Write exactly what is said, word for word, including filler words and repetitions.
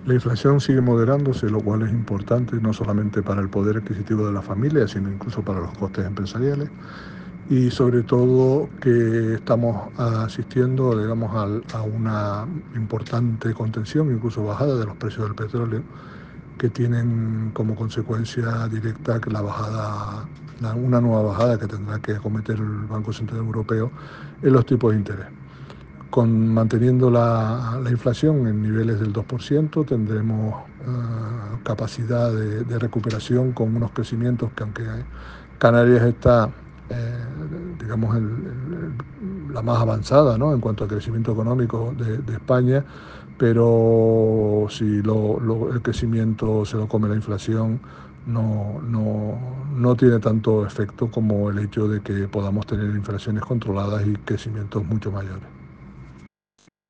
La inflación sigue moderándose, lo cual es importante no solamente para el poder adquisitivo de la familia, sino incluso para los costes empresariales. Y sobre todo que estamos asistiendo, digamos, al, a una importante contención, incluso bajada de los precios del petróleo, que tienen como consecuencia directa que la bajada, una nueva bajada que tendrá que acometer el Banco Central Europeo en los tipos de interés. Con manteniendo la, la inflación en niveles del dos por ciento tendremos uh, capacidad de, de recuperación con unos crecimientos que, aunque Canarias está eh, digamos el, el, la más avanzada, ¿no?, en cuanto a crecimiento económico de, de España, pero si lo, lo, el crecimiento se lo come la inflación, no, no, no tiene tanto efecto como el hecho de que podamos tener inflaciones controladas y crecimientos mucho mayores.